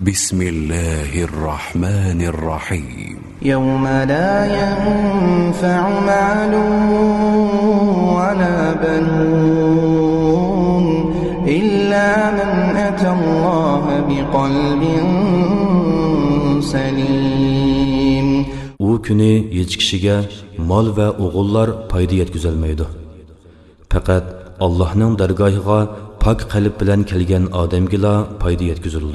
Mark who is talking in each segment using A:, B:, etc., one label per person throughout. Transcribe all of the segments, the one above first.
A: بسم الله الرحمن الرحيم
B: يوم لا ينفع مال ولا بنون إلا من أتى الله بقلب سليم.
C: O günü hiç kişiye mal ve oğullar payda yetküzelmeydi. Fakat Allah'ın dergahıga pak kalp bilen kelgen ademgila payda yetküzüldü.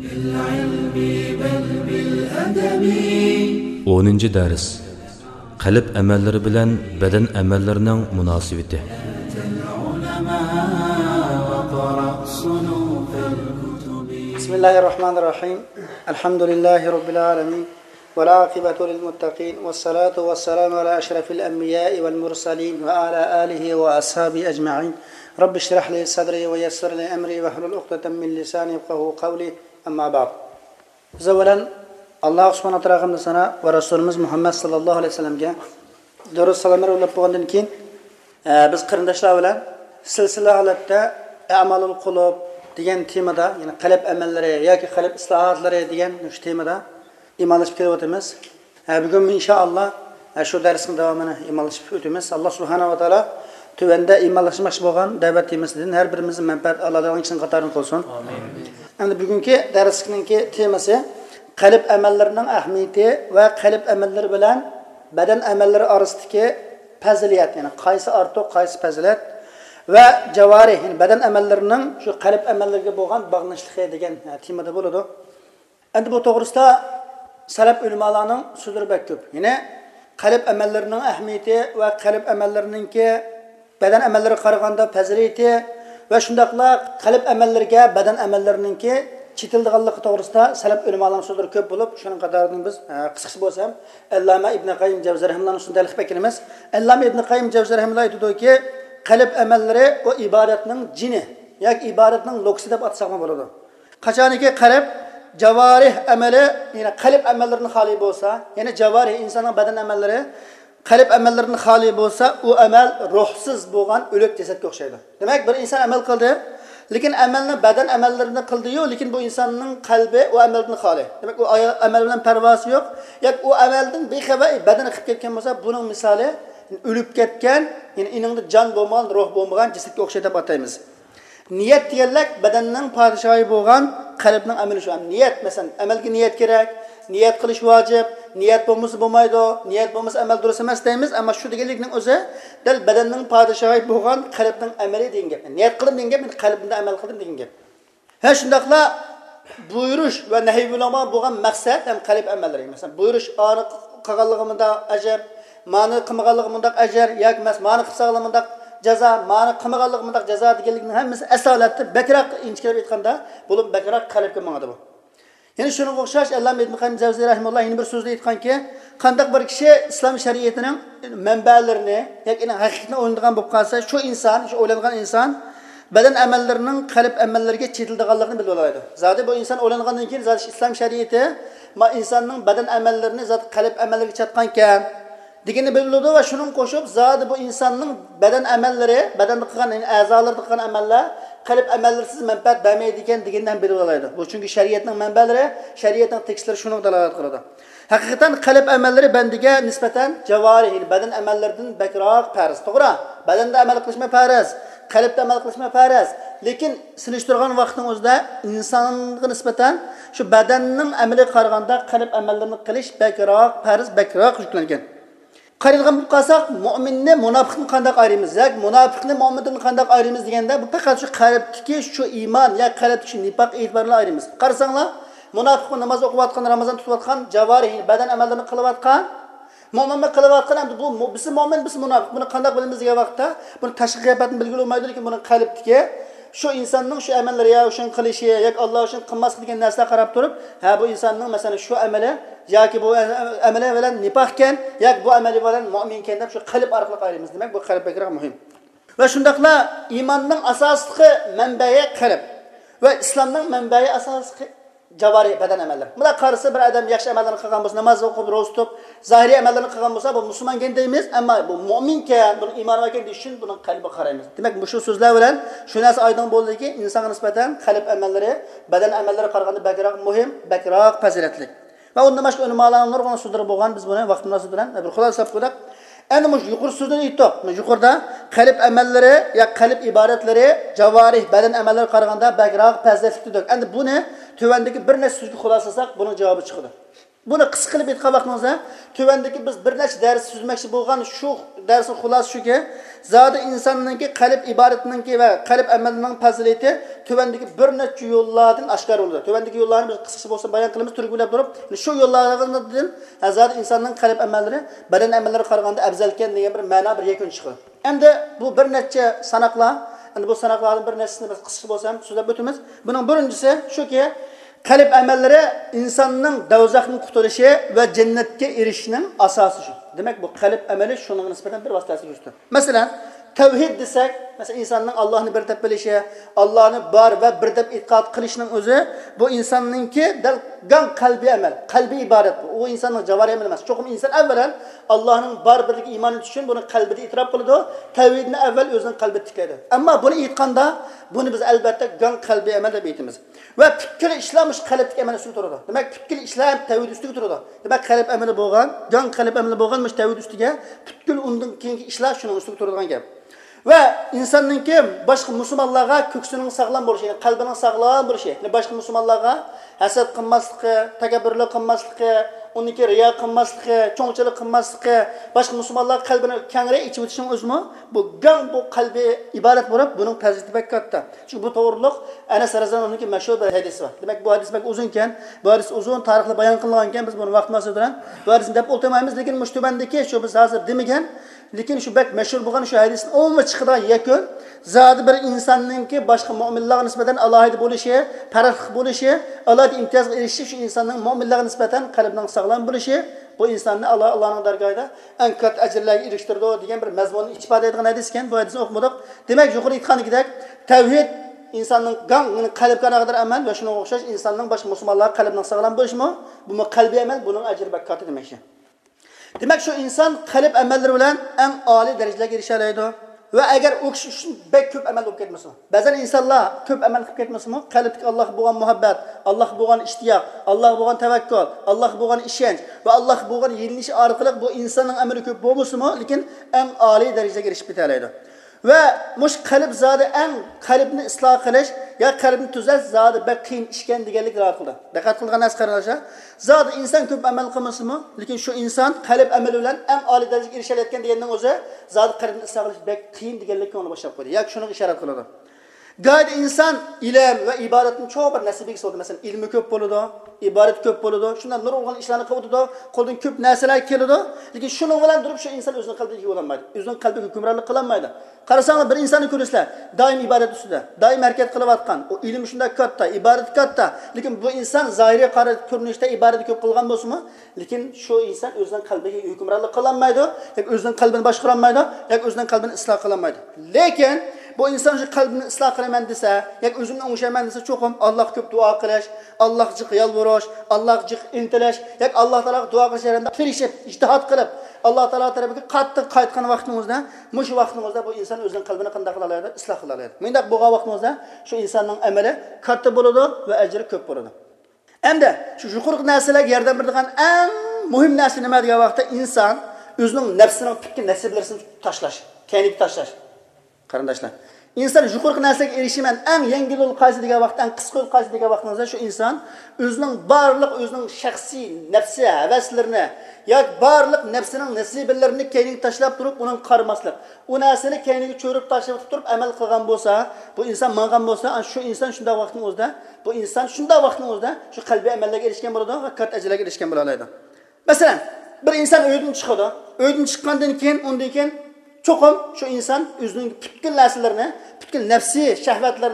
C: 10. ders. Kalp emelleri bilen beden emellerinin münasibeti.
D: Bismillahirrahmanirrahim. Elhamdülillahi Rabbil alemin. والعاقبة للمتقين والصلاة والسلام على أشرف الأنبياء والمرسلين وعلى آله وأصحابه أجمعين. رب اشرح لي صدري ويسر لي أمري واحلل عقدة من لساني يفقهوا قولي. أما بعد. أولا الله سبحانه وتعالى sana ve Resulümüz Muhammed sallallahu aleyhi ve sellem'ge dürüst selamlar yo'llab qo'ygandan keyin biz qarindoshlar bilan silsila holatda amalul qulub degan temada, ya'ni qalb amallari yoki qalb islohotlari degan shu temada imanlaşıp kelyapmiz. Bugun inşallah şu darsning davomini imanlaşıp o'tamiz. Alloh subhanahu va taolo tövende imanlaşmoqchi bo'lgan da'vatimizdan har birimizning manfaat oladigan kishining qatorini qilsin. Amin. Endi bugungi darsningki temasi qalb amallarining ahamiyati va qalb amallari bilan badan amallari orasidagi fazilat, ya'ni qaysi ortiq, qaysi fazilat va javarih, ya'ni badan amallarining shu qalb amallariga bo'lgan bog'lanishligi degan temada bo'ladi. Endi bu to'g'risida salaf ulamolarning so'zlari bak ko'p. Yine qalb amallarining ahamiyati va qalb amallarininki badan amallariga qaraganda fazilati va shundaqla qalb amallariga badan amallarininki chetildiganligi to'g'risida salaf ulamolarning so'zlari ko'p bo'lib, shuning qatoridan biz qisqasi bo'lsam Allama ibn Qayyim Jawziy rahimahullohning so'zlarini talqib etamiz. Allama ibn Qayyim Jawziy rahimahulloh aytadiki, qalb amallari o ibodatning jini yoki ibodatning loksi deb atsak bo'ladi. Qachoniki qalb javarih ameli, yine qalb amellerini xali bo'lsa, yine javarih insonning badan amellari qalb amellerini xali bo'lsa, u amel ruhsiz bo'lgan o'lik jasadga o'xshaydi. Demak, bir inson amal qildi, lekin amalni badan amellarini qildi-yu, lekin bu insonning qalbi o ameldan xali. Demak, u amel bilan parvosi yo'q, yoki u ameldan bexabar badani qilib ketgan bo'lsa, buning misoli o'lib ketgan, ya'ni iningda jon bo'lmagan, ruh bo'lmagan jasadga o'xshaydi deb ataymiz. Niyet diyenler bedeninin padişahı boğan kalbinin ameli şu an. Niyet mesela amelki niyet gerek, niyet kılış vacip, niyet bulması bulmaydı, niyet bulması amel durası mesleğimiz ama şu diyelikinin özü del bedeninin padişahı boğan kalbinin ameli deyin gibi. Niyet kılım deyin gibi, kalbinde amel kılım deyin gibi. Her şundakla buyuruş ve nehiyyulama boğan maksat hem kalp amelleri. Mesela buyuruş anı kağallığımında acer, manı kımağallığımında acer, yak mes manı kısağlığımında jaza, ma'ni qilmaganligimda jazo deganlikning hammasi asolatda bakroq inchkilab aytganda, bo'lib bakroq qalbga mangadi bu. Ya'ni shunga o'xshash Allama ibn Qayyim Jawziy rahimahulloh yana bir so'zda aytganki, qanday bir kishi islom shariatining manbalarini yoki haqiqatni o'ylagan bo'lib qolsa, shu inson, shu o'ylangan inson badan amallarining qalb amallariga chetildiganligini bilib oladi. Zodi bu inson o'ylangandan keyin zodi islom shariati ma insonning badan amallarini zodi qalb amallariga chatgan ekan degeni bildi ve şunun koşup zaten bu insanın beden amelleri, bedende kılan azalarda kılan ameller, kalp amellersiz menfaat vermeydiken degenden biri olaydı. Bu çünkü şeriatın menbeleri, şeriatın tekstleri şunu dalalet kıldı. Hakikaten kalp amelleri bendige nispeten cevari, beden amellerden bekrak perez. Doğru. Bedende amel kılışma perez, kalpte amel kılışma perez. Lekin siliştirgan vaktin özde insanın nispeten şu bedenin ameli karganda kalp amellerini kılış bekrak perez, bekrak yüklengen. Qaraydigan bo'lib qalsak, mu'minni munofiqni qanday ayırimiz, yoki munofiqni mu'mindan qanday ayırimiz deganda bu faqat shu qalbdagi shu iymon yoki qalbdagi shu nifoq e'tiborli ayırimiz. Qarasanglar, munofiq namoz o'qiyotgan, Ramazon tutayotgan, javarih badan amallarini qilayotgan, mu'minni qilayotgan, endi bu biz mu'min, biz munofiq. Buni qanday bilamiz degan vaqtda, buni tashqi qiyofatni bilgili olmaydi, lekin buni qalbdagi şu insanın şu amelleri ya şun kılışı ya Allah için kılması diyen nesle qarab turib, ha bu insanın mesela şu ameli ya ki bu ameli bilen nifaqken ya bu ameli bilen mu'minken deb şu qalb orqali ayıramiz. Demek bu qalb bekrak muhim. Ve şundaqla imanning asosli manbai qalb ve İslamning manbai asosli javari badan amallar. Buna qarşı bir adam yaxshi amallarni qilgan bo'lsa, namoz o'qib, ro'za tutib, zahiriy amallarni qilgan bo'lsa, bu musulmon ekan deymiz, ammo bu mu'minkan, bu iymon ekan deyish uchun buning qalbi qaraymiz. Demak, bu shu so'zlar bilan shu narsa oydin bo'ldiki, insonga nisbatan qalb amallari, badan amallari qaraganda bakroq muhim, bakroq fazilatli. Va unda boshqa ulamolarning nurg'un so'zlari bo'lgan, biz buni vaqt munosabati bilan bir xulosa qilib qo'ydik. Endi bu yuqori so'zni aytdik. Yuqorida qalb amallari, ya qalb iboratlari, javarih, badan amallari qaraganda bakroq fazilatli dedik. Endi buni tövəndəki bir neçə sözü xülasasak bunun cavabı çıxdı. Bunu qısa qılıb aytqan vaxtımızda tövəndəki biz bir neçə dərs süzməkçi bolğan şu dərsin xulası şu ki, zada insanınki qalb ibadetinki və qalb əməlinin fəzileti tövəndəki bir neçə yollardan aşkar olur. Tövəndəki yollarını biz qısqası bolsa bayan qılımız türkülüb durub, şu yollardan zada insanın qalb əməlləri, bədən əməlləri qaraganda əfzəlkən deyə bir məna bir yekun çıxır. Əmdə bu bir neçə sanaqlar yani bu sanakların bir nesini biz kısa bolsam sözlep ötümüz. Bunun birincisi şu ki kalp amelleri insanın davzakının kurtuluşu ve cennetke erişinin asası şu. Demek bu kalp ameli şunun nispeten bir vasıtası üstü. Mesela tevhid desek, mesela insanın Allah'ını bir dep bilişi, Allah'ını bar ve bir dep itikad kılışının özü bu insanınki del gan kalbi amel, kalbi ibadet bu. O insanın cavari amel emez. Çokum insan evvelen Allah'ın bar birlik imanı için bunu kalbide itiraf kıldı. Tevhidini evvel özünün kalbide tikledi. Ama bunu itikanda bunu biz elbette gan kalbi amel de beytimiz. Ve fikri İslam'mış kalpteki amel üstü durdu. Demek fikri İslam tevhid üstü durdu. Demek kalp ameli boğan, gan kalp ameli boğanmış tevhid üstüge, fikri ondan keyinki İslam şunun üstü durduğun gibi. Ve insanınki başka Müslümanlara köksünün sağlam buluşu, yani kalbinin sağlam buluşu. Yani başka Müslümanlara haset kılmaslığı, tekebbürlük kılmaslığı, onunki riya kılmaslığı, çoğunçılık kılmaslığı, başka Müslümanlar kalbini kengre içi bitişin özümü, bu gan bu kalbi ibaret bulup bunun fazileti pek katta. Çünkü bu doğruluk Enes Razı'nın onunki meşhur bir hadisi var. Demek bu hadis pek uzunken, bu hadis uzun tarihli bayan kılınırken biz bunu vaktimiz duran, bu hadisini dep oltamayımız, lakin müştübendeki şu biz hazır demigen, lekin şu bek meşhur bo'lgan şu hadisin olma chiqidan yakun zodi bir insonninki boshqa mu'minlarga nisbatan alohida bo'lishi, farq bo'lishi, alohida imtiyoz erishishi shu insonning mu'minlarga nisbatan qalbining sog'lom bo'lishi bu insonni Allohning dargohida eng katta ajrlarga erishtirdi degan bir mazmunni ifoda etgan hadis ekan. Bu hadisni o'qimadik. Demak, yuqori aytganidek tavhid insonning qalbini qalbga qadar amal va shunga o'xshash insonning boshqa musulmonlar qalbining sog'lom bo'lishimi, bu qalbiy amal, buning ajri bak katta demakchi. Demek şu insan kalp amelleri bilen en âli derecelere erişebilirdi. Ve eğer o kişi için bek köp amel olup gitmesin. Bazen insanlar köp amel olup gitmesin mi? Kalpteki Allah buğan muhabbet, Allah buğan iştiyak, Allah buğan tevekkül, Allah buğan işenç ve Allah buğan yeniliş arkalık bu insanın ameli köp olmasın mı? Lakin en âli derecelere erişip biterliydi. Ve muş kalp zade en kalbini ıslah kılış ya kalbini tüzel zade bek kıyım işken digerlik rahat kıldı. Dikkat kılgan az kararlaşa. Zade insan köp amel kılması mı? Lakin şu insan kalp ameli olan en âli dereceye erişeletken diyeninin özü zade kalbini ıslah kılış bek kıyım digerlik onu başlayıp koydu. Ya şunu işaret kıldı. Gayet insan ilim ve ibadetin çoğu bir nasibiysi oldu. Mesela ilmi köp boludu, ibadet köp boludu. Şundan nur olgan işlerini kavdudu, koldan köp neseler kelidi. Lakin şunun bilen durup şu insan özünün kalbine iyi olanmaydı. Özünün kalbine hükümranlık kılanmaydı. Qarasanglar bir insonni ko'rasizlar, doim ibodat ustida, doim harakat qilayotgan, o ilm shunda katta, ibodat katta, lekin bu inson zohiriy ko'rinishda ibodat ko'p qilgan bo'lsa-mu, lekin shu inson o'zining qalbiga hukmronlik qilolmaydi, yoki o'zining qalbini boshqara olmaydi, yoki o'zining qalbini isloh qila olmaydi. Lekin bu inson shu qalbini isloh qilaman desa, yoki o'zimni o'ngshayman desa, cho'qim Alloh ko'p duo qilish, Allohga yolvorish, Allohga intilish, yoki Alloh taologa duo qilish jarayonida tirishib, ijtihod qilib Allah Teala tarafiga qattiq qaytgan vaqtimizda, mush vaqtimizda bu inson o'zining qalbini qanday qila oladi, isloh qila oladi. Mendaq bo'lgan vaqtimizda shu insonning amali katta bo'ladi va ajri ko'p bo'ladi. Endi shu yuqori narsalarga yordam beradigan eng muhim narsa nima degan vaqtda inson o'zining nafsining fikr nasiblarini tashlash, keyinga tashlash. Qarindoshlar, inson yuqori narsaga erishiman eng yengil yo'l qaysi degan vaqtda, eng qisqa yo'l qaysi degan vaqtimizda shu inson o'zining barliq o'zining shaxsiy nafsi havaslarini yoki barliq nafsining nasibalarini keyinga tashlab turib, uning qaramaslik, u narsani keyinga cho'rib tashlab turib amal qilgan bo'lsa, bu inson mangan bo'lsa, shu inson shunday vaqtning o'zida, bu inson shunday vaqtning o'zida shu qalbiy amallarga erishgan bo'ladi va katta ajrlarga erishgan bo'la oladi. Masalan, bir inson uydan chiqadi. Uydan chiqqandan keyin, undan keyin cho'qim shu inson o'zining butkul narsalarni, butkul nafsiy shahvatlarini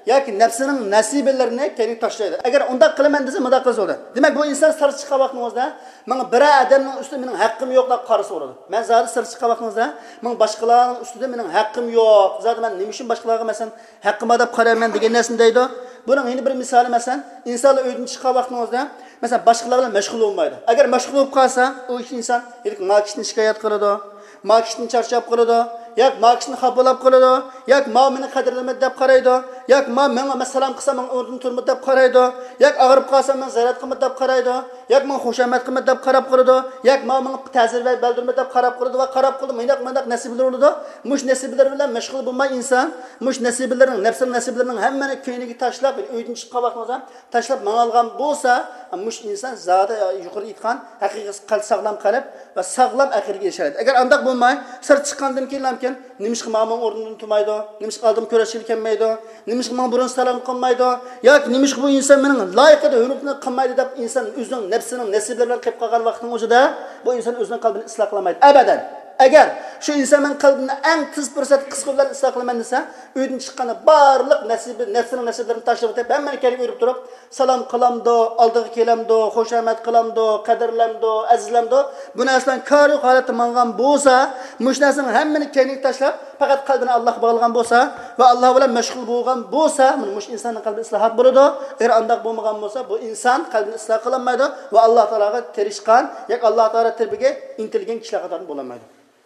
D: yoki nafsining nasibalarini keyin tashlaydi. Agar unda qilaman desa, munda qilsa bo'ladi. Demak, bu inson sir chiqqan vaqtingizda, menga bir odamning ustida mening haqqim yo'q deb qarasa bo'ladi. Men zodi sir chiqqan vaqtingizda, men boshqalarning ustida mening haqqim yo'q. Zodi men nima uchun boshqalarga masalan haqqim deb qarayman degan narsani deydi. Buning yana bir misoli masalan, insonlar uydan chiqqan vaqtingizda, masalan, boshqalar bilan mashg'ul bo'lmaydi. Agar mashg'ul bo'lib qolsa, u inson ilk makishni shikoyat qiladi. Makishni charchab qiladi, yoki makishni xabolab qiladi, yoki meni qadrlamaydi deb qaraydi, yoki menga salom qilsa men o'rnidan turmaydi deb qaraydi, yoki og'rib qolsa men zarat qilmaydi deb qaraydi, yoki men xushomat qilmaydi deb qarab qiladi, yoki menga ta'zir va bildirmaydi deb qarab qiladi va qarab qildi, mendaq nasiblar bo'ladi. Mush nasiblar bilan mashg'ul bo'lmay inson, mush nasiblarning, nafsining nasiblarning hammani keyniga tashlab, uydan chiqqan vaqtida tashlab manalgan bo'lsa, mush inson zodi yuqori aytgan haqiqiy qalb sog'lom qalb va sog'lom aqlga erishadi. Agar undaq bo'lmay, sir chiqqandan keyin hamkin nimishqa ma'mum o'rnidan turmaydi, nimishqa oldim ko'rashil kelmaydi, nimishqa men burun salom qilmaydi, yoki nimishqa bu inson mening loyiqida hurmatni qilmaydi deb inson o'zining nafsining nasiblari bilan qilib qolgan vaqtning o'zida bu inson o'zining qalbini isloh qilmaydi abadan. Agar shu insonning qalbini eng tez fursat qisqa bilan isloh qilaman desa, uydan chiqqanda barliq nasibi, nafsining nasiblarini tashlab o'tib, hammani kelib o'rib turib, salom qilamdi, oldiga kelamdi, xushomat qilamdi, qadrlamdi, azizlamdi. Bu narsadan kari holatda mangan bo'lsa, mush narsaning hammani kelib tashlab, faqat qalbini Allohga bog'lagan bo'lsa va Alloh bilan mashg'ul bo'lgan bo'lsa, mush insonning qalbi islohot bo'ladi. Agar undaq bo'lmagan bo'lsa, bu inson qalbini isloh qilolmaydi va Alloh taologa tirishgan, yoki Alloh taolo tarbiyaga intilgan kishilar qatori bo'lolmaydi.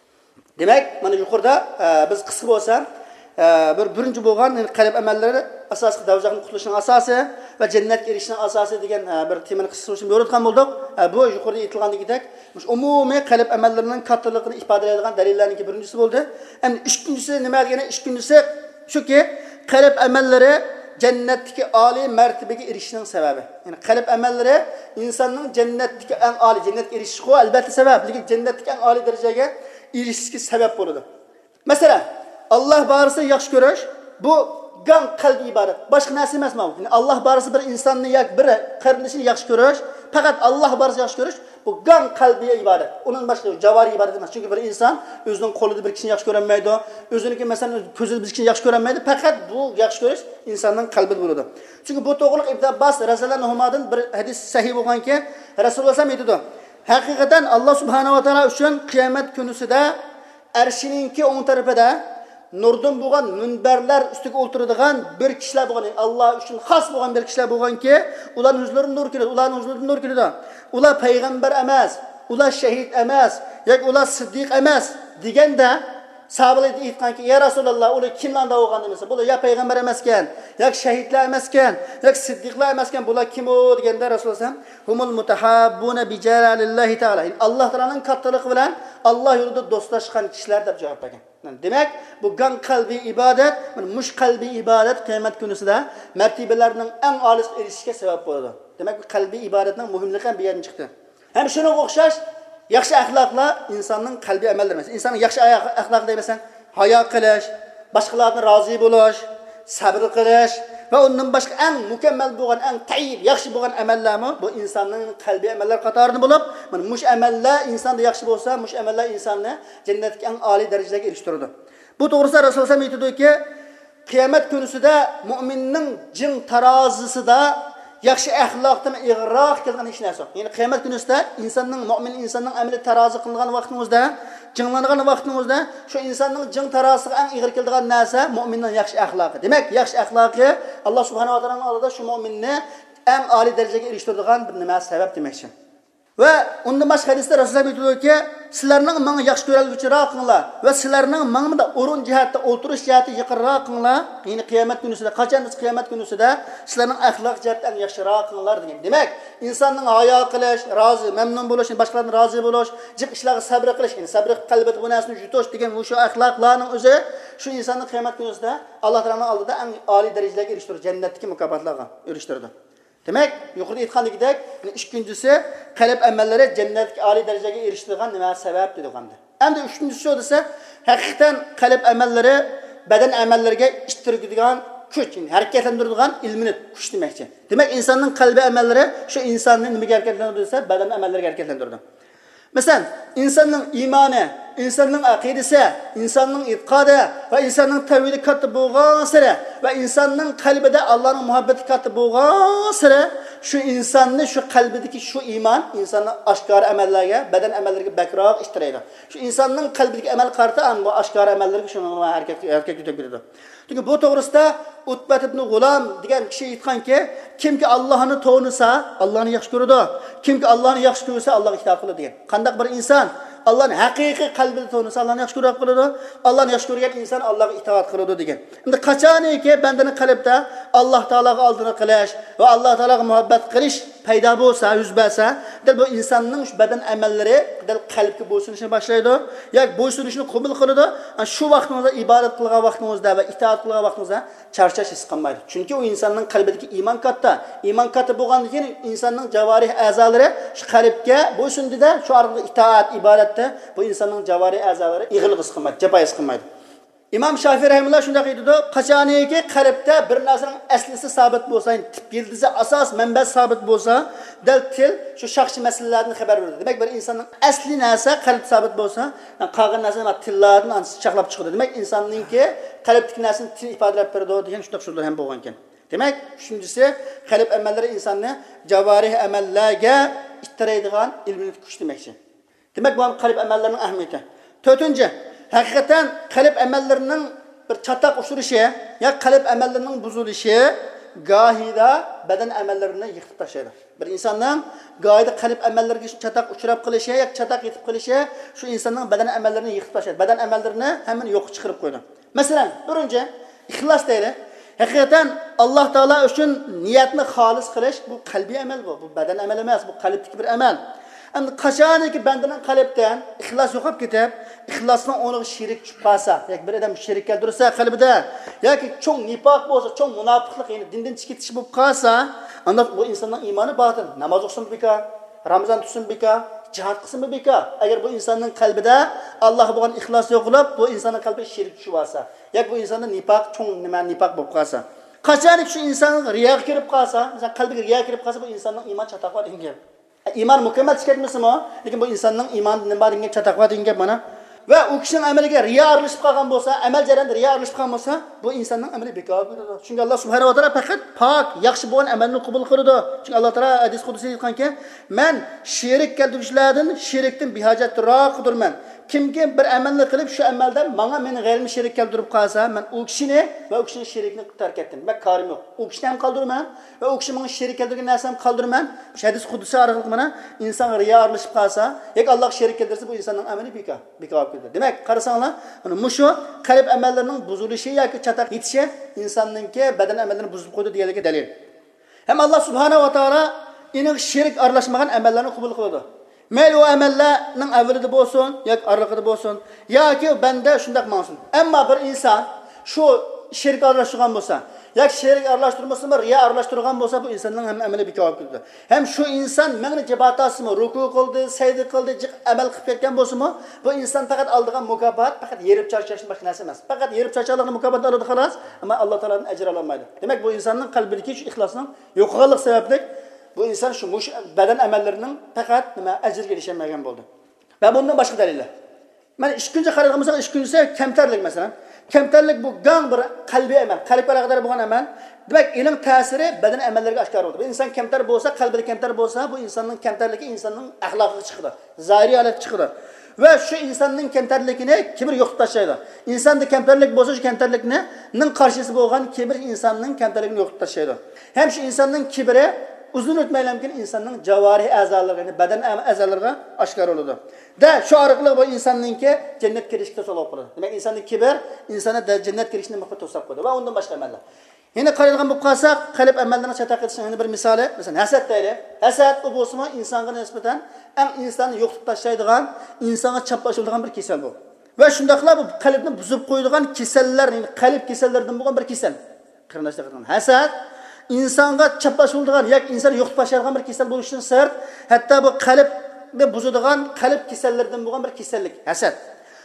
D: Demak, mana yuqorida biz qisqa bo'lsa, birinchi bo'lgan qalb amallari asosiy davjahning qutulishining asosi va jannatga erishishning asosi degan bir temani qisqa uchun o'rgatgan bo'ldik. Bu yuqorida aytilgandek, umumiy qalb amallarining kattaligini ifodalaydigan dalillarning birinchisi bo'ldi. Endi ikkinchisi nima degani? Ikkinchisi shuki, qalb amallari jannatdagi oliy martabaga erishishning sababi. Ya'ni qalb amallari insonning jannatdagi eng oliy jannatga erishishi albatta sabab, lekin jannatdagi eng oliy darajaga erishishga sabab bo'ladi. Masalan, Alloh barisi yaxshi ko'rish bu gan qalbiy ibodat. Boshqa narsa emas bu. Ya'ni Alloh barisi bir insonni yoki bir qarindishini yaxshi ko'rish, faqat Alloh barisi yaxshi ko'rish bu gan qalbiy ibodat. Uning boshqa javoriy ibodat emas. Chunki bir inson o'zining qo'lida bir kishini yaxshi ko'rolmaydi, o'ziniki masalan ko'zida bir kishini yaxshi ko'rolmaydi, faqat bu yaxshi ko'rish insonning qalbida bo'ladi. Chunki bu to'g'riliq Ibn Abbos radhiyallohu anhudan bir hadis sahih bo'lganki, Rasululloh sallallohu alayhi vasallam aytdi: haqiqatan Allah subhanahu wa ta'ala uchun qiyomat kunisida arshininki o'ng tarafida nurdan bo'lgan minbarlar ustiga o'tiradigan bir kishilar bo'lgan, Alloh uchun xos bo'lgan bir kishilar bo'lganki, ularning yuzlaridan nur keladi, ularning yuzlaridan nur keladi. Ular payg'ambar emas, ular shahid emas, yoki ular siddiq emas deganda sahobalar aytganki, ya Rasululloh, ular kimlardan bo'lgan desa, bular ya payg'ambar emaskan, yoki shahidlar emaskan, yoki siddiqlar emaskan, bular kim o deganda Rasululloh humul mutahabbuna bi jalalillahi ta'ala. Alloh taolaning kattaligi bilan Alloh yo'lida do'stlashgan kishilar deb javob bergan. Demak, bu gan qalbiy ibodat, mush qalbiy ibodat qiyomat kunisida martabalarning eng oliy erishishga sabab bo'ladi. Demak, qalbiy ibodatning muhimligi ham bu yerdan chiqdi. Ham shunga o'xshash yaxshi axloqlar insonning qalbiy amallari emas. Insonning yaxshi axloq deymisan, hayo qilish, boshqalarni rozi bo'lish, sabr qilish va undan boshqa eng mukammal bo'lgan, eng tayyib, yaxshi bo'lgan amallarmi bu insonning qalbiy amallar qatoridan bo'lib, mana mush amallar insonda yaxshi bo'lsa, mush amallar insonni jannatga eng oliy darajaga erishtiradi. Bu to'g'risida Rasululloh sallallohu alayhi vasallam aytdiki, qiyomat kunisida mu'minning jin tarozisida yaxshi axloqdan ig'roq kelgan hech narsa. Ya'ni qiyomat kunisida mu'min insonning amali tarozi qilingan vaqtimizda, jinglangan vaqtimizda shu insonning jing tarozisiga eng ig'ir keladigan narsa mu'minning yaxshi axloqi. Demak, yaxshi axloqi Alloh subhanahu va taoloning oldida shu mu'minni eng oliy darajaga erishtiradigan bir nima sabab demoqchi. Va undan boshqa hadisda Rasululloh aytdiki, sizlarning menga yaxshi ko'ralguchiroq qilinglar va sizlarning menga o'rin jihatda o'tirish jihati yiqinroq qilinglar. Ya'ni qiyomat kunisida, qachon biz qiyomat kunisida sizlarning axloq jihatdan yaxshiroq qilinglar degan. Demak, insonning hayo qilish, rozi, mamnun bo'lish, boshqalarni rozi bo'lish, jiq ishlarga sabr qilish, ya'ni sabr qalbida bu narsani yutish degan shu axloqlarning o'zi shu insonni qiyomat kunisida Alloh taoloning oldida eng oliy darajaga erishtiradi, jannatdagi mukofotlarga erishtiradi. Demak, yuqorida aytganligidek, ikkinchisi qalb amallari jannatga oliy darajaga erishtirgan nima sabab degandir. Endi uchinchisi desa, haqiqatan qalb amallari badan amallariga ishtirgadigan kuch, harakatlantiradigan ilmini kuch demakchi. Demak, insonning qalbi amallari shu insonni nimaga harakatlantiradi desa, badan amallariga harakatlantiradi. Masalan, insonning iymoni insonning aqidasi, insonning e'tiqodi va insonning tavhidi katta bo'lgan sari va insonning qalbida Allohning muhabbati katta bo'lgan sari shu insonni shu qalbidagi shu iymon insonni oshkor amallarga, badan amallariga bakroq ishtiraydi. Shu insonning qalbidagi amal qarta bu oshkor amallarga shuni harakat etib beradi. Chunki bu to'g'risida Utbat ibn G'ulom degan kishi aytganki, kimki Allohni to'nisa, Allohni yaxshi ko'radi. Kimki Allohni yaxshi ko'rsa, Allohga itoat qiladi degan. Qanday bir inson Allah'ın haqiqiy qalbida to'nisa, Allohni yaxshi ko'rib qoladi. Allohni yaxshi ko'rgan inson Allohga itoat qiladi degan. Endi qachoniki bandaning qalbida Alloh taologa oldini qilish va Alloh taologa muhabbat qilish paydo bo'lsa, yuz bersa, bu insonning shu badan amallari qalbga bo'ysunishni boshlaydi, yoki bo'ysunishni qabul qiladi. Shu vaqtimizda ibodat qilgan vaqtimizda va itoat qilgan vaqtimizda charchash his qilmaydi. Chunki u insonning qalbidagi iymon katta. Iymon katta bo'lgandan keyin insonning javorih a'zolari shu qalbga bo'ysundida, shu orqali itoat, ibodat bu insonning javari a'zolari ig'il his qilmaydi, jafo his qilmaydi. İmam Şafii rahimulloh shunday deydi, qachoniki qalbda bir narsaning aslisi sabit bo'lsa, tip yildizi asos manba sabit bo'lsa, dal til shu shaxsiy masalalarni xabar beradi. Demak, bir insonning asli narsa qalb sabit bo'lsa, qolgan narsalar tillarni chaqlab chiqadi. Demak, insonningki qalbdagi narsani til ifodalab beradi degan shunday so'zlar ham bo'lgan ekan. Demak, shunchisi qalb amallari insonni javarih amallarga ittiraydigan ilmiy kuch demakchi. Demek bu qalb amallarining ahamiyati. 4. Haqiqatan qalb amallarining bir çatak uçuruşu ya qalb amallarining buzilishi gohida badan amallarini yıkıp taşıydı. Bir insanın gohida qalb amallariga çatak uçurab qilishi ya çatak yetib qilishi şu insanın badan amallarini yıkıp taşıydı. Badan amallarini hemen yok chiqarib qo'ydi. Masalan, birinchi ixlos deyli. Haqiqatan Alloh taolo uchun niyatni xolis qilish bu qalbiy amal bu. Bu badan amali emas, bu qalbdagi bir amal. Endi qachoniki bandaning qalbdan ixlos yo'qolib ketib, ixlosning o'rniga shirik tushib qolsa, yoki bir odam shirik keltirsa qalbida, yoki cho'ng nifoq bo'lsa, cho'ng munofiqlik, ya'ni dindan chiqib ketish bo'lib qolsa, unda bu insonning iymoni botil. Namoz o'qsin bekor, Ramazon tutsin bekor, jihad qilsin bekor. Agar bu insonning qalbida Allohga bo'lgan ixlos yo'qolib, bu insonning qalbiga shirik tushib qolsa, yoki bu insonning nifoq, cho'ng nima nifoq bo'lib qolsa, qachoniki shu insonning riyo kirib qolsa, masalan qalbiga riyo kirib qolsa, bu insonning iymon chatoq bor degan. İman mükemmel çıkartmasın o. Lekin bu insanın imanı nima çatakva degan mana. Ve o kişinin ameliga riya aralashib qolgan bo'lsa, amal jarayonida riya aralashib qolgan bo'lsa, bu insonning amali bekor bo'ladi. Chunki Alloh subhanahu va taolo faqat pok, yaxshi bo'lgan amalni qabul qiladi. Chunki Alloh taolo hadis qudsiy aytganki, "Men sherik keltirishlardan sherikdan behajatroqdirman. Kimki bir amalni qilib shu amaldan menga meni g'ayrimni sherik keltirib qolsa, men u kishini va u kishining sherikni tark etdim. Men korim yo'q. U kishini ham qoldirman va u kishi menga sherik keltirgan narsani qoldirman." Shu hadis qudsiy orqali mana inson riyo aralashib qolsa, yoki Alloh sherik keltirsa, bu insonning amali bekor bo'lib ketadi. Demak, qarasanglar, mana mushu qalb amallarining buzilishi yoki chatak yetishi insonningki badan amallarini buzib qo'ydi deganligiga dalil. Hem Alloh subhanahu va taolo ining sherik aralashmagan amallarni qabul qiladi. Mayli o amallarning avvalida bo'lsin, yoki orqada bo'lsin, yoki banda shunday qilmasin. Ammo bir inson shu sherik aralashtirgan bo'lsa, yoki sherik aralashtirmasa, riyo aralashtirgan bo'lsa, bu insonning ham amali bekor bo'lib ketadi. Hem shu inson meni jibatasimi, ruku qildi, sajda qildi, amal qilib ketgan bo'lsa-mu, bu inson faqat oldigan mukofot faqat yerib charchashning boshqa narsa emas. Faqat yerib charchashlikning mukofotini oladi xolos, ammo Alloh taoladan ajr ola olmaydi. Demak, bu insonning qalbidagi shu ixlosning yo'qolganlik sababli bu inson shu badan amallarining faqat nima ajrga erishmagan bo'ldi. Va bundan boshqa dalillar. Mana ikkinchi qaraydigan bo'lsak, ikkinchisi kamtarlik masalan. Kamtarlik bu gang bir qalbiy amal, qalbga aloqador bo'lgan amal. Demak, ilm ta'siri badan amallariga oshkor bo'ldi. Bu inson kamtar bo'lsa, qalbida kamtar bo'lsa, bu insonning kamtarligi insonning axloqiga chiqadi, zahiriy holatga chiqadi. Va shu insonning kamtarligini kibr yo'qotib tashlaydi. Insonda kamtarlik bo'lsa, shu kamtarlikning qarshisi bo'lgan kibr insonning kamtarligini yo'qotib tashlaydi. Ham shu insonning kibri uzun o'tmaylamkin insonning javorih a'zolariga, badan a'zolariga oshkor bo'ladi. Da shu orqali bu insonningki jannat kirishga sabab bo'ladi. Demak, insonning kibr insonni jannat kirishini muhim to'sab qo'yadi va undan boshqa amallar. Yine qaraydigan bo'lib qolsak, qalb amallarni chataq etishning bir misoli, masalan, hasad deyli. Hasad bu bo'lsa, insonga nisbatan eng insonni yo'qotib tashlaydigan, insonga chaplashadigan bir kasal bu. Va shundaqlar bu qalbni buzib qo'yadigan kasallar, ya'ni qalb kasallaridan bo'lgan bir kasal. Qarindoshlar, hasad insonga chaplashadigan yoki inson yo'qotib tashlaydigan bir kasal bo'lishidan sir, hatto bu qalbni buzadigan qalb kasallaridan bo'lgan bir kasallik, hasad.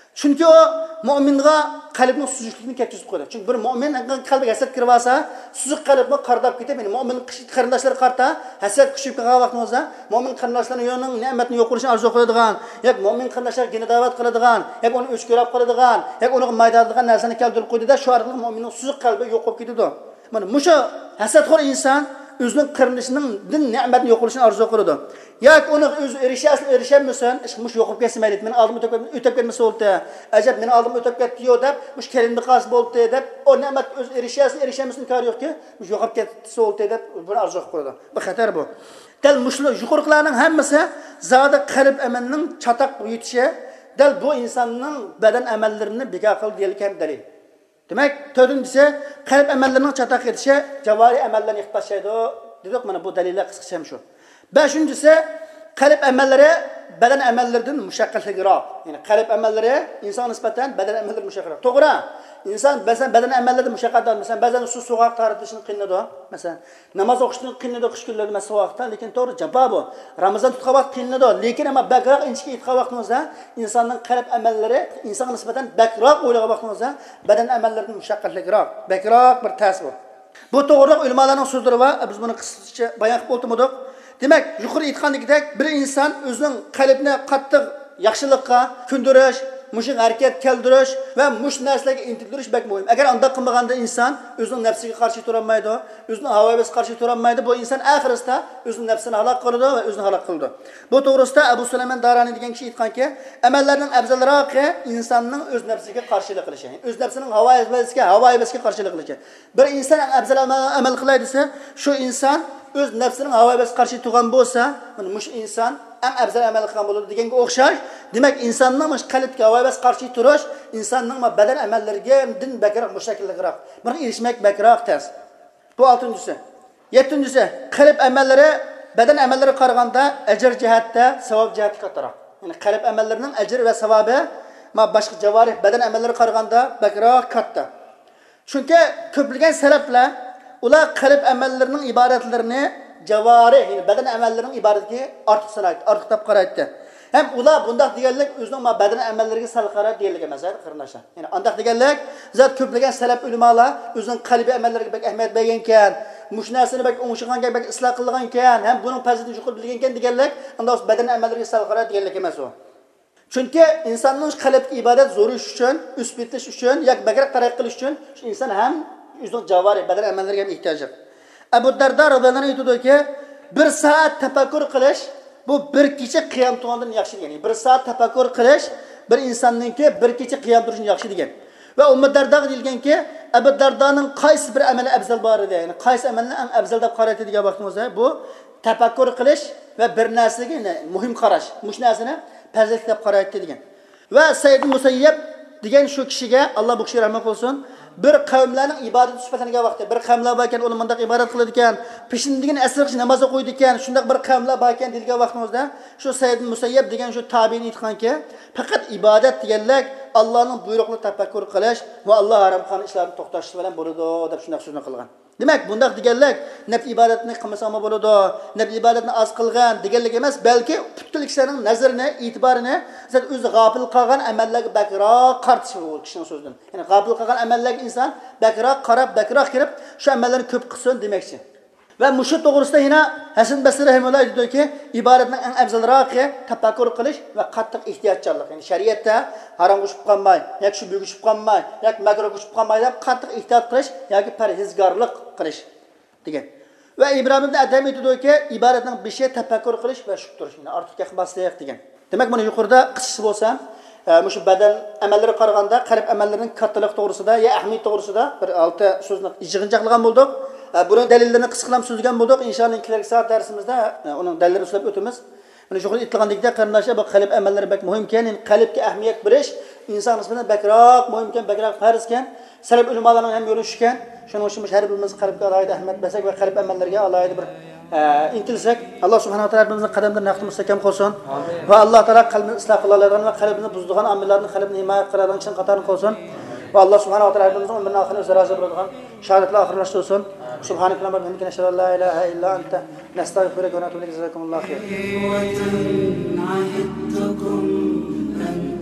D: Chunki o mu'minga qalbning suzukligini ketkizib qo'yadi. Chunki bir mu'min qalbiga hasad kirib olsa, suzuk qalbni qardab ketadi. Mu'min qarindoshlar qarta hasad kuchib qolgan vaqtimizda mu'min qarindoshlarning yo'ning ne'matni yo'q qilishni arzu qiladigan, yoki mu'min qarindoshlar gina da'vat qiladigan, yoki uni o'chkirab qiladigan, yoki uni maydonda narsani keltirib qo'ydida, shu orqali mu'minning suzuk qalbi yo'q bo'lib ketadi. Mana musha hasadxo'r inson o'zining qarindoshining din ne'matni yo'q qilishni arzu qiladi. Yoki uni o'zi erishamasa, mush yo'qib ketmaydi. Meni oldim o'tib ketmasa bo'ldi. Ajab meni oldim o'tib ketdi-yu deb, mush kelinni qas bo'ldi deb, o ne'mat o'zi erishamasini kar yo'qki, mush yo'qib ketsa bo'ldi deb buni arzu qiladi. Bu xatar bu. Dal mushlar yuqorqilarning hammasi zodi qalb amalning chataq yutishi, dal bu insonning badan amallarini bekor qildi deyilgan dalil. Demak, to'rtinchisi qalb amallarining chataq etishi javoriy amallarni ixtashaydi. Dedik, mana bu dalillar qisqacha shu. Beshinchisi qalb amallari badan amallaridan mushaqqatliroq. Ya'ni qalb amallari inson nisbatan badan amallari mushaqqatliroq. To'g'ri. İnsan badan amallarda mushaqqatlar, masalan, ba'zan so'g'aq taratishni qiynadi. Masalan, namoz o'qishni qiynadi qish kunlarida so'g'aqda, lekin to'g'ri javob bu. Ramazon tutgan vaqt qiynadi, lekin ama bakroq inchga yetgan vaqtimizda insonning qalb amallari insonga nisbatan bakroq o'ylagan vaqtimizda badan amallaridan mushaqqatliroq, bakroq bir ta'sir bu. Bu to'g'ri ulamolarning so'zlari va biz buni qisqacha bayon qilib o'tdik. Demak, yuqori aytgandagidek bir inson o'zining qalbini qattiq yaxshilikqa ko'ndirish, mushun harakat keldirish va mush narsalarga intildirish bak muhim. Agar unda qilmaganda inson o'zining nafsiga qarshi turolmaydi, o'zining havoyiga qarshi turolmaydi. Bu inson oxiratda o'zining nafsini halok qiladi va o'zini halok qiladi. Bu to'g'risida Abu Sulayman Darani degan kishi aytganki, amallarning afzalroqi insonning o'z nafsiga qarshilik qilishi, o'z nafsining havoyiga qarshilik qilishi. Bir inson afzal amal qilaydi desa, shu inson o'z nafsining havoyiga qarshi turgan bo'lsa, mana mush inson eng afzal amal qilgan bo'ladi deganga o'xshash. Demak, insonning mush qalbga havoyiga qarshi turish, insonning badan amallariga din bakroq mushakkilliroq. Buni erishmak bakroq tas. Bu 6-si. 7-si, qalb amallari badan amallari qaraganda ajr jihatda, savob jihati kattaroq. Ya'ni qalb amallarining ajr va savobi boshqa javorih badan amallari qaraganda bakroq katta. Chunki ko'plagan salaflar ular qalb amallarining ibodatlarini javorih, ya'ni badan amallarining ibodatiga ortiq sanaydi, ortiq deb qaraydi. Hem ular bundaq deganlik o'zining badan amallariga sal qarab deyilgan emas, qarindoshlar. Ya'ni undaq deganlik zot ko'plagan salaf ulamolar o'zining qalbiy amallariga bak ahamiyat bergan ekan, mush narsani bak o'ngishganga bak isloh qilgan ekan, ham buning fazilati yuqori bilgan ekan deganlik, unda badan amallariga sal qarab deganlik emas u. Chunki insonning qalbiy ibodat zo'rish uchun, o'sbetish uchun, yoki bakroq taraq qilish uchun shu inson ham o'zining javoriy badan amallariga ham ehtiyoji. Abu Darda radhiyallohu anhu aytadiki, 1 soat tafakkur qilish bu bir kecha qiyam turgandan yaxshi degan. 1 soat tafakkur qilish bir insonningki bir kecha qiyam turishdan yaxshi degan. Va Ummu Darda deyilganki, Abu Dardaning qaysi bir amali afzal bor edi, ya'ni qaysi amalni eng afzal deb qaraydi degan vaqtimizda bu tafakkur qilish va bir narsaga muhim qarash, mush narsani fazilat deb qaraydi degan. Va Sayyid Musayyib degan shu kishiga Alloh bu kishiga rahmat qilsin, bir qavmlarning ibodat sifatlangan vaqtda bir qavmlar bor ekan, ular mundaq ibodat qiladi ekan, peshindigini asr namoz o'qiydi ekan, shundaq bir qavmlar bor ekan degan vaqtimizda shu Sayyid Musayyib degan shu tabiin aytganki, faqat ibodat deganlik Allohning buyruqlarini tafakkur qilish va Alloh harom qilgan ishlarni to'xtatish bilan bo'ladi deb shundaq so'zni qilgan. Demak, bundaq deganlik naf ibodatni qilmasa ham bo'ladi, naf ibodatni oz qilgan deganlik emas, balki butkul kishilarning nazarini, e'tiborini zot o'zi g'ofil qolgan amallarga bakroq qartish bu kishining so'zidan. Ya'ni g'ofil qolgan amallarga inson bakroq qarab, bakroq kirib, shu amallarni ko'p qilsin demoqchi. Va mushu to'g'risida yana Hasan Basri rahimahulloh aytdiki, ibodatning eng afzalroqi tafakkur qilish va qattiq ehtiyotkorlik. Ya'ni shariatda harom qo'shib qolmay, yoki shu bo'g'ishib qolmay, yoki makruh qo'shib qolmay deb qattiq ehtiyot qilish yoki parhezgarlik qilish degan. Va Ibrohim ibn Adham aytdiki, ibodatning beshi tafakkur qilish va shuk turish. Ya'ni ortiq qilmaslik degan. Demak, mana yuqorida qisqasi bo'lsa, mushu badan amallari qaraganda qalb amallarining kattaligi to'g'risida, ya ahamiyat to'g'risida bir 6 so'zni yig'inchoqlagan bo'ldik. Bunun dalillerini qisqalab so'zlagan bo'ldik. Inshaalloh kelar soat darsimizda uning dalillarini so'zlab o'tamiz. Mana shu aytilgandekda qarindoshlar, bu qalb amallari bak muhim ekan, qalbga ahamiyat berish inson nisbatan bakroq muhim ekan, bakroq farz ekan. Salaf ulamolarning ham yo'li shunkan. Shuning uchun har birimiz qalbga alohida ahamiyat bersak va qalb amallariga alohida bir intilsak, Alloh subhanahu va taolo bizning qadamdan naqd mustahkam qilsin. Va Alloh taolo qalbni isloh qila oladigan va qalbni buzdigan amallarni qalbni himoya qiladigan kishining qatorini qilsin. Va Alloh subhanahu va taolo bizning umrni oxirida o'zi rozi bo'ladigan shahodatlar oxirlashtirsin. سبحانك اللهم وبحمدك نشهد ان لا اله الا انت نستغفرك ونتوب اليك جزاكم الله خير.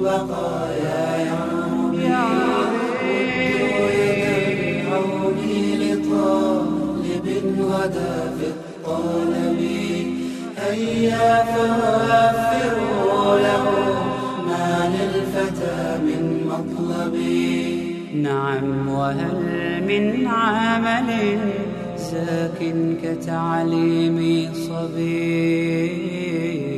E: البقايا يعربي مدوا يد العون لطالب غدا في الطلب هيا فوفروا له ما للفتى من مطلب نعم وهل من عمل زاك كتعليم صبي